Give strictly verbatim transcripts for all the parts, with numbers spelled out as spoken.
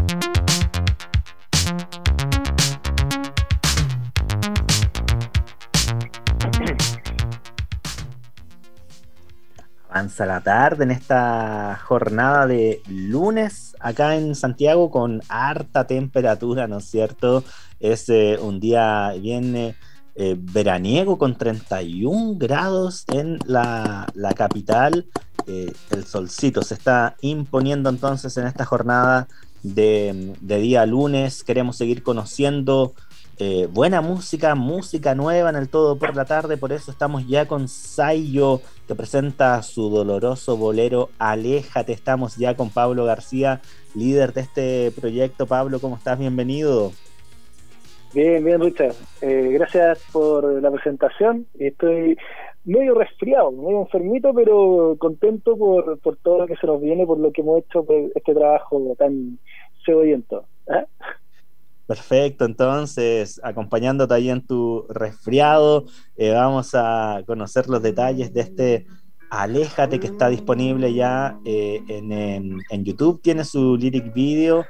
Avanza la tarde en esta jornada de lunes acá en Santiago con harta temperatura, ¿no es cierto? Es eh, un día bien eh, eh, veraniego con treinta y un grados en la, la capital. Eh, el solcito se está imponiendo entonces en esta jornada de, de día lunes. Queremos seguir conociendo eh, buena música, música nueva en el Todo por la Tarde, por eso estamos ya con Sayo, que presenta su doloroso bolero Aléjate. Estamos ya con Pablo García, líder de este proyecto. Pablo, ¿cómo estás? Bienvenido. Bien, bien, Richard. Eh, gracias por la presentación. Estoy medio resfriado, medio enfermito, pero contento por, por todo lo que se nos viene, por lo que hemos hecho, por este trabajo tan cebollento. ¿Eh? Perfecto, entonces, acompañándote ahí en tu resfriado, eh, vamos a conocer los detalles de este Aléjate, que está disponible ya eh, en, en, en YouTube. Tiene su lyric video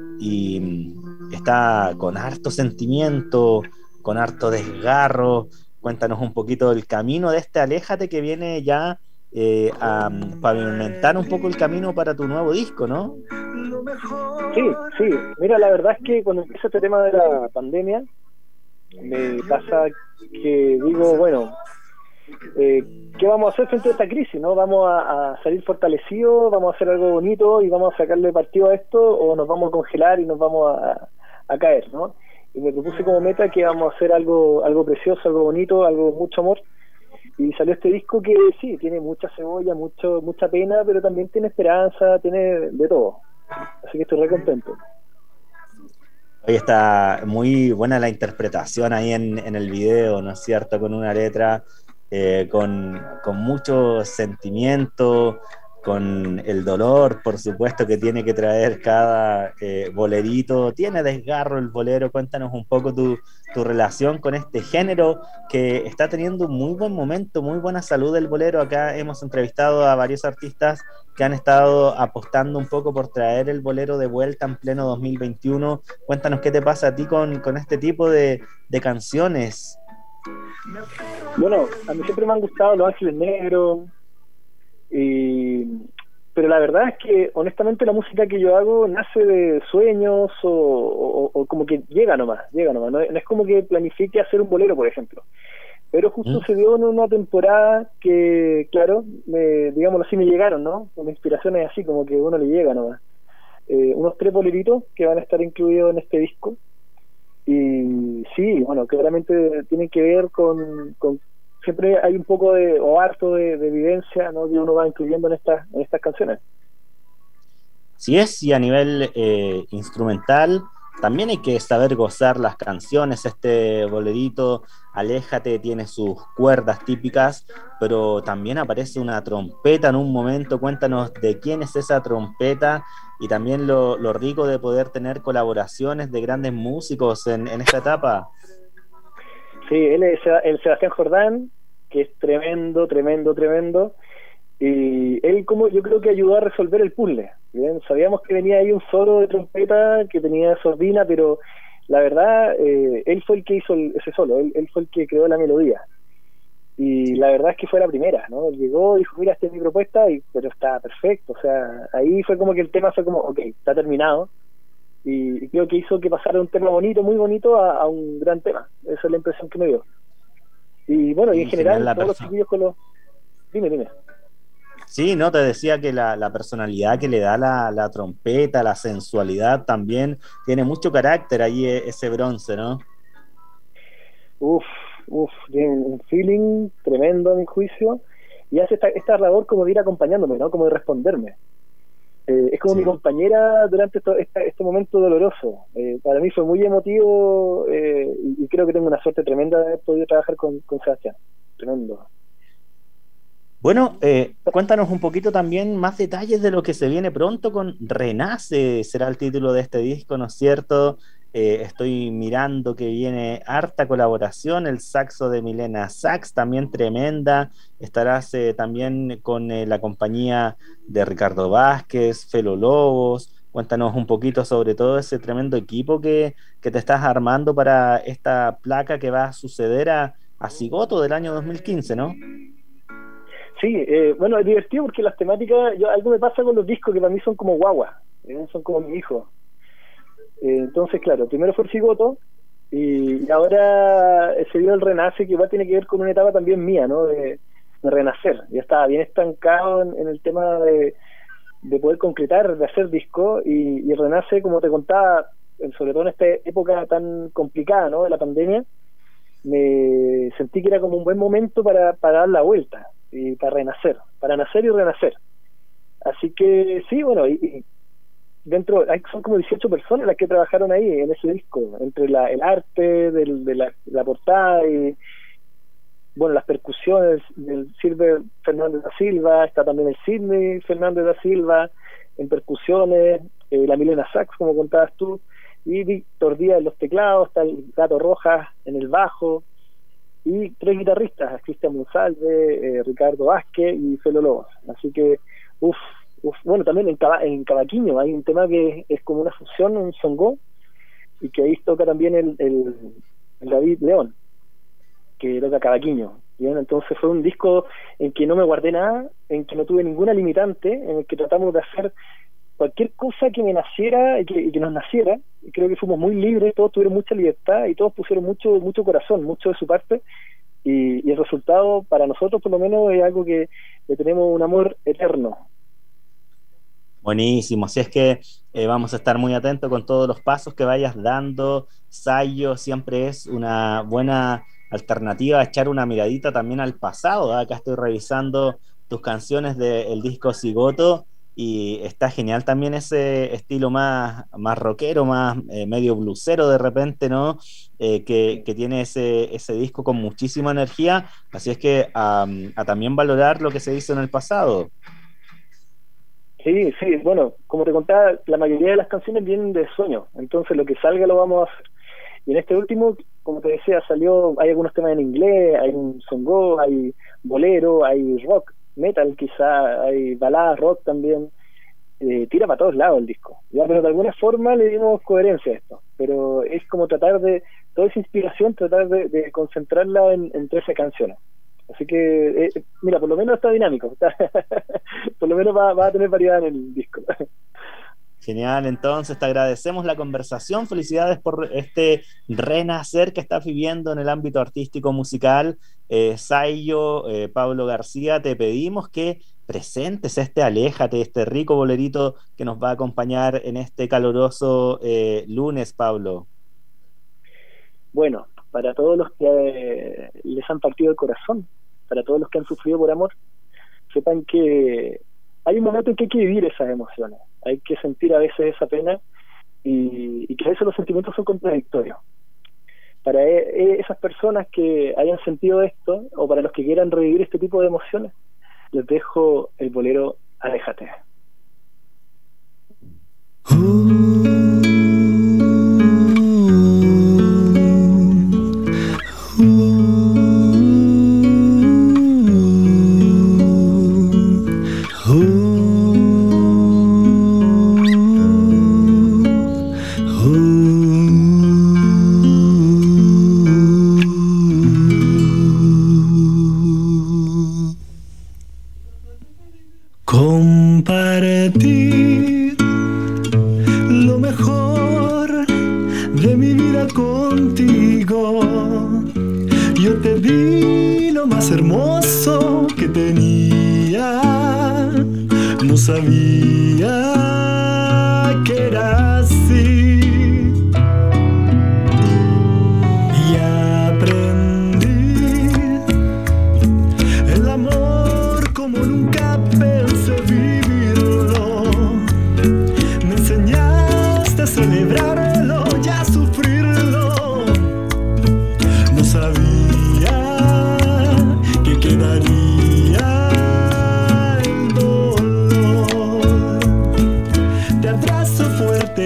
y está con harto sentimiento, con harto desgarro. Cuéntanos un poquito del camino de este Aléjate que viene ya eh, a pavimentar un poco el camino para tu nuevo disco, ¿no? Sí, sí. Mira, la verdad es que cuando empieza este tema de la pandemia, me pasa que digo, bueno, eh, ¿qué vamos a hacer frente a esta crisis? ¿No? ¿Vamos a, a salir fortalecidos? ¿Vamos a hacer algo bonito y vamos a sacarle partido a esto? ¿O nos vamos a congelar y nos vamos a, a caer? ¿No? Y me propuse como meta que vamos a hacer algo, algo precioso, algo bonito, algo mucho amor. Y salió este disco que sí, tiene mucha cebolla, mucho, mucha pena, pero también tiene esperanza, tiene de todo. Así que estoy re contento. Hoy está muy buena la interpretación ahí en, en el video, ¿no es cierto? Con una letra eh, con, con mucho sentimiento, con el dolor, por supuesto, que tiene que traer cada eh, bolerito. Tiene desgarro el bolero. Cuéntanos un poco tu, tu relación con este género que está teniendo un muy buen momento, muy buena salud el bolero. Acá hemos entrevistado a varios artistas que han estado apostando un poco por traer el bolero de vuelta en pleno dos mil veintiuno. Cuéntanos qué te pasa a ti con, con este tipo de, de canciones. Bueno, a mí siempre me han gustado Los Ángeles Negros, y, pero la verdad es que honestamente la música que yo hago nace de sueños o, o, o como que llega nomás, llega nomás, no, no es como que planifique hacer un bolero, por ejemplo, pero justo ¿Mm? se dio en una temporada que, claro, me, digámoslo así, me llegaron, ¿no? Con inspiraciones así, como que uno le llega nomás. Eh, unos tres boleritos que van a estar incluidos en este disco, y sí, bueno, claramente tienen que ver con, con siempre hay un poco de, o harto de, de vivencia, ¿no? Que uno va incluyendo en estas, en estas canciones. Sí es, y a nivel eh, instrumental, también hay que saber gozar las canciones. Este bolerito, Aléjate, tiene sus cuerdas típicas, pero también aparece una trompeta en un momento. Cuéntanos de quién es esa trompeta y también lo, lo rico de poder tener colaboraciones de grandes músicos en, en esta etapa. Sí, él es el Sebastián Jordán, que es tremendo, tremendo, tremendo, y él como yo creo que ayudó a resolver el puzzle. Bien, sabíamos que venía ahí un solo de trompeta que tenía sordina, pero la verdad eh, él fue el que hizo el, ese solo, él, él fue el que creó la melodía, y la verdad es que fue la primera, ¿no? Él llegó, dijo, mira, esta es mi propuesta, y, pero está perfecto, o sea, ahí fue como que el tema fue como, ok, está terminado, y, y creo que hizo que pasara de un tema bonito, muy bonito, a, a un gran tema. Esa es la impresión que me dio. Y bueno, y, y en general todos los chiquillos con los... Dime, dime. Sí, no, te decía que la, la personalidad que le da la, la trompeta, la sensualidad también, tiene mucho carácter ahí ese bronce, ¿no? Uf, uf, tiene un feeling tremendo a mi juicio, y hace esta, esta labor como de ir acompañándome, ¿no? Como de responderme. Eh, es como sí. Mi compañera durante esto, este, este momento doloroso. Eh, para mí fue muy emotivo, eh, y, y creo que tengo una suerte tremenda de haber podido trabajar con, con Sebastián. Tremendo. Bueno, eh, cuéntanos un poquito también más detalles de lo que se viene pronto con Renace, será el título de este disco, ¿no es cierto? Eh, estoy mirando que viene harta colaboración, el saxo de Milena Sax, también tremenda. Estarás eh, también con eh, la compañía de Ricardo Vázquez, Felo Lobos, Cuéntanos un poquito sobre todo ese tremendo equipo que, que te estás armando para esta placa que va a suceder a, a Cigoto del año dos mil quince, ¿no? Sí, eh, bueno, es divertido porque las temáticas, yo, algo me pasa con los discos que para mí son como guaguas, ¿eh? Son como mi hijo. Eh, entonces, claro, primero fue el Cigoto y ahora se dio el Renace, que igual tiene que ver con una etapa también mía, ¿no? De, de renacer. Ya estaba bien estancado en, en el tema de, de poder concretar, de hacer disco, y, y el Renace, como te contaba, sobre todo en esta época tan complicada, ¿no? De la pandemia, me sentí que era como un buen momento para, para dar la vuelta y para renacer, para nacer y renacer. Así que sí, bueno, y, y dentro hay, son como dieciocho personas las que trabajaron ahí en ese disco, entre la, el arte del, de la, la portada y bueno, las percusiones del Silver Fernández da Silva, está también el Sidney Fernández da Silva en percusiones, eh, la Milena Sax, como contabas tú, y Víctor Díaz en los teclados, está el Gato Rojas en el bajo, y tres guitarristas, Cristian Monsalve, eh, Ricardo Vázquez y Felo Lobos. Así que, uff, uf, bueno, también en, Cava, en Cavaquinho hay un tema que es como una fusión, un songó, y que ahí toca también el, el, el David León, que toca Cavaquinho. Bien, entonces fue un disco en que no me guardé nada, en que no tuve ninguna limitante, en el que tratamos de hacer cualquier cosa que me naciera y que, y que nos naciera. Y creo que fuimos muy libres, todos tuvieron mucha libertad y todos pusieron mucho mucho corazón, mucho de su parte, y, y el resultado para nosotros por lo menos es algo que le tenemos un amor eterno. Buenísimo, así es que eh, vamos a estar muy atentos con todos los pasos que vayas dando. Sayo siempre es una buena alternativa a echar una miradita también al pasado, ¿eh? Acá estoy revisando tus canciones del disco Cigoto y está genial también ese estilo más, más rockero, más eh, medio blusero de repente, ¿no? Eh, que, que tiene ese, ese disco con muchísima energía, así es que um, a también valorar lo que se hizo en el pasado. Sí, sí, bueno, como te contaba, la mayoría de las canciones vienen de sueños, entonces lo que salga lo vamos a hacer. Y en este último, como te decía, salió, hay algunos temas en inglés, hay un songó, hay bolero, hay rock, metal quizá, hay baladas rock también, eh, tira para todos lados el disco, ya, pero de alguna forma le dimos coherencia a esto, pero es como tratar de, toda esa inspiración, tratar de, de concentrarla en, en trece canciones. Así que, eh, mira, por lo menos está dinámico, está por lo menos va, va a tener variedad en el disco. Genial, entonces te agradecemos la conversación, felicidades por este renacer que estás viviendo en el ámbito artístico musical. eh, Sayo, eh, Pablo García, te pedimos que presentes este Aléjate, este rico bolerito que nos va a acompañar en este caluroso eh, lunes, Pablo. Bueno, para todos los que eh, les han partido el corazón, para todos los que han sufrido por amor, sepan que hay un momento en que hay que vivir esas emociones, hay que sentir a veces esa pena y, y que a veces los sentimientos son contradictorios. Para e, esas personas que hayan sentido esto, o para los que quieran revivir este tipo de emociones, les dejo el bolero Aléjate. Compartir lo mejor de mi vida contigo. Yo te di lo más hermoso que tenía. No sabía que era así. Y aprendí el amor como nunca pensé vivirlo. Me enseñaste a celebrarlo y a sufrirlo. No sabía que quedaría el dolor. Te abrazo fuerte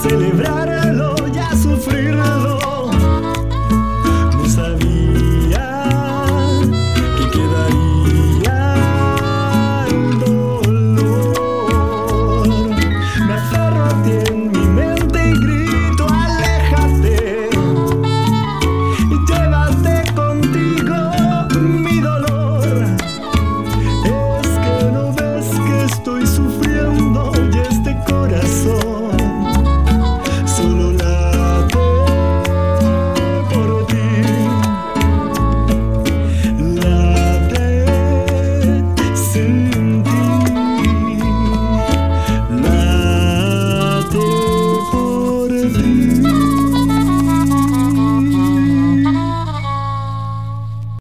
celebrar